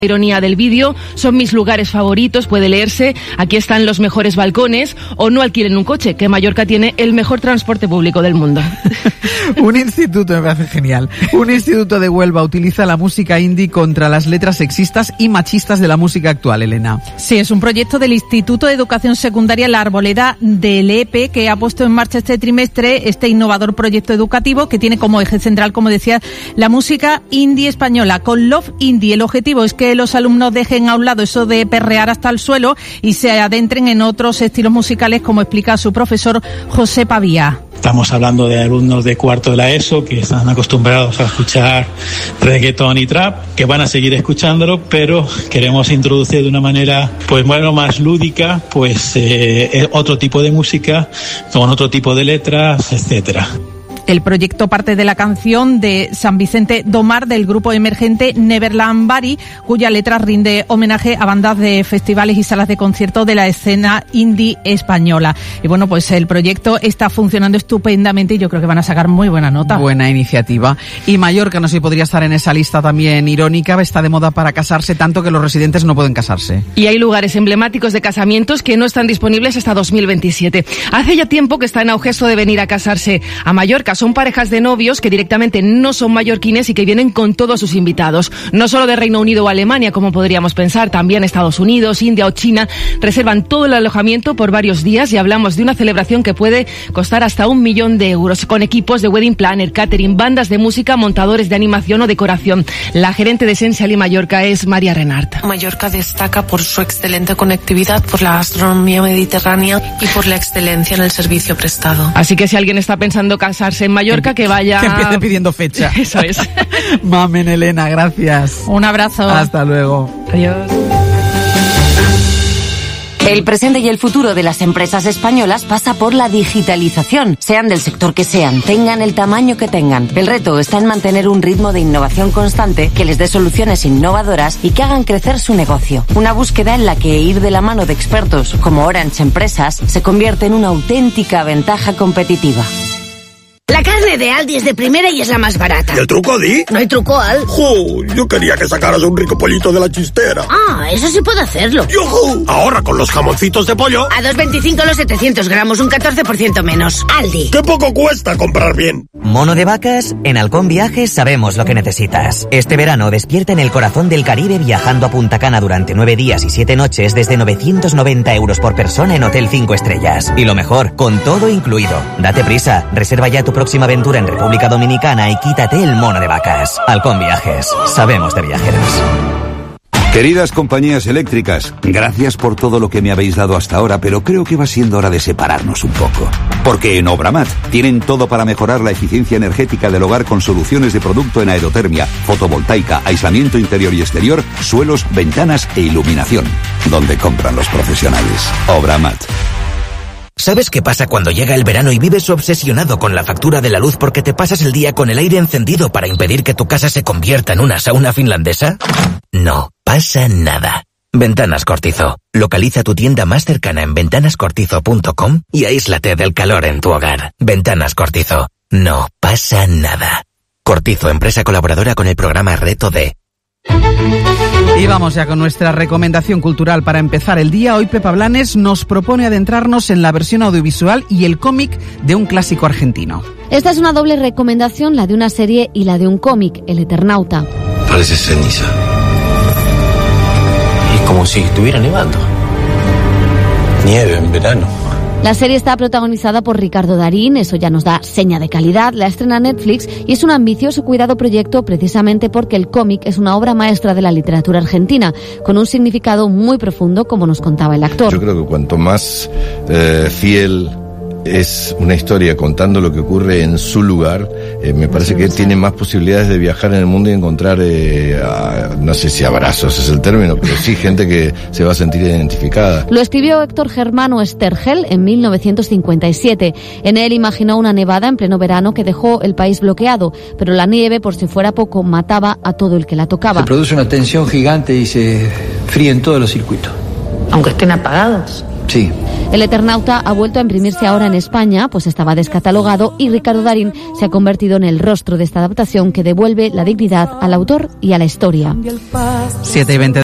Ironía del vídeo, son mis lugares favoritos, puede leerse, aquí están los mejores balcones, o no alquilen un coche, que Mallorca tiene el mejor transporte público del mundo. Un instituto, me parece genial, un instituto de Huelva utiliza la música indie contra las letras sexistas y machistas de la música actual, Elena. Sí, es un proyecto del Instituto de Educación Secundaria La Arboleda del EPE que ha puesto en marcha este trimestre este innovador proyecto educativo que tiene como eje central, como decía, la música indie española. Con Love Indie el objetivo es que los alumnos dejen a un lado eso de perrear hasta el suelo y se adentren en otros estilos musicales, como explica su profesor José Pavía. Estamos hablando de alumnos de cuarto de la ESO que están acostumbrados a escuchar reggaetón y trap, que van a seguir escuchándolo, pero queremos introducir de una manera, más lúdica, otro tipo de música, con otro tipo de letras, etcétera. El proyecto parte de la canción de San Vicente Domar del grupo emergente Neverland Bari, cuya letra rinde homenaje a bandas de festivales y salas de concierto de la escena indie española. Y bueno, pues el proyecto está funcionando estupendamente y yo creo que van a sacar muy buena nota. Buena iniciativa. Y Mallorca, no sé si podría estar en esa lista también irónica, está de moda para casarse tanto que los residentes no pueden casarse. Y hay lugares emblemáticos de casamientos que no están disponibles hasta 2027. Hace ya tiempo que está en auge esto de venir a casarse a Mallorca. Son parejas de novios que directamente no son mallorquines y que vienen con todos sus invitados. No solo de Reino Unido o Alemania, como podríamos pensar, también Estados Unidos, India o China. Reservan todo el alojamiento por varios días y hablamos de una celebración que puede costar hasta 1 millón de euros, con equipos de wedding planner, catering, bandas de música, montadores de animación o decoración. La gerente de Essential y Mallorca es María Renart. Mallorca destaca por su excelente conectividad, por la gastronomía mediterránea y por la excelencia en el servicio prestado. Así que si alguien está pensando casarse en Mallorca, que vaya... Que empiece pidiendo fecha. Eso es. Mamen, Elena, gracias. Un abrazo. Hasta luego. Adiós. El presente y el futuro de las empresas españolas pasa por la digitalización, sean del sector que sean, tengan el tamaño que tengan. El reto está en mantener un ritmo de innovación constante que les dé soluciones innovadoras y que hagan crecer su negocio. Una búsqueda en la que ir de la mano de expertos como Orange Empresas se convierte en una auténtica ventaja competitiva. La carne de Aldi es de primera y es la más barata. ¿Y el truco, Di? ¿No hay truco, Al? ¡Jo! Yo quería que sacaras un rico pollito de la chistera. Ah, eso sí puedo hacerlo. ¡Yujú! Ahorra con los jamoncitos de pollo. A 2,25 los 700 gramos, un 14% menos. Aldi. ¡Qué poco cuesta comprar bien! Mono de vacas, en Halcón Viajes sabemos lo que necesitas. Este verano despierta en el corazón del Caribe viajando a Punta Cana durante 9 días y 7 noches desde 990 euros por persona en Hotel 5 estrellas. Y lo mejor, con todo incluido. Date prisa, reserva ya tu próxima aventura en República Dominicana y quítate el mono de vacas. Halcón Viajes, sabemos de viajeros. Queridas compañías eléctricas, gracias por todo lo que me habéis dado hasta ahora, pero creo que va siendo hora de separarnos un poco. Porque en Obramat tienen todo para mejorar la eficiencia energética del hogar con soluciones de producto en aerotermia, fotovoltaica, aislamiento interior y exterior, suelos, ventanas e iluminación. Donde compran los profesionales. Obramat. ¿Sabes qué pasa cuando llega el verano y vives obsesionado con la factura de la luz porque te pasas el día con el aire encendido para impedir que tu casa se convierta en una sauna finlandesa? No pasa nada. Ventanas Cortizo. Localiza tu tienda más cercana en ventanascortizo.com y aíslate del calor en tu hogar. Ventanas Cortizo. No pasa nada. Cortizo, empresa colaboradora con el programa Reto D. Y vamos ya con nuestra recomendación cultural para empezar el día. Hoy Pepa Blanes nos propone adentrarnos en la versión audiovisual y el cómic de un clásico argentino. Esta es una doble recomendación, la de una serie y la de un cómic, El Eternauta. Parece ceniza. Es como si estuviera nevando. Nieve en verano. La serie está protagonizada por Ricardo Darín, eso ya nos da seña de calidad, la estrena Netflix y es un ambicioso cuidado proyecto precisamente porque el cómic es una obra maestra de la literatura argentina, con un significado muy profundo, como nos contaba el actor. Yo creo que cuanto más fiel es una historia contando lo que ocurre en su lugar, me parece que tiene más posibilidades de viajar en el mundo y encontrar, no sé si abrazos es el término, pero sí gente que se va a sentir identificada. Lo escribió Héctor Germano Estergel en 1957. En él imaginó una nevada en pleno verano que dejó el país bloqueado, pero la nieve, por si fuera poco, mataba a todo el que la tocaba. Se produce una tensión gigante y se fríen todos los circuitos. Aunque estén apagados. Sí. El Eternauta ha vuelto a imprimirse ahora en España, pues estaba descatalogado, y Ricardo Darín se ha convertido en el rostro de esta adaptación que devuelve la dignidad al autor y a la historia. 7:20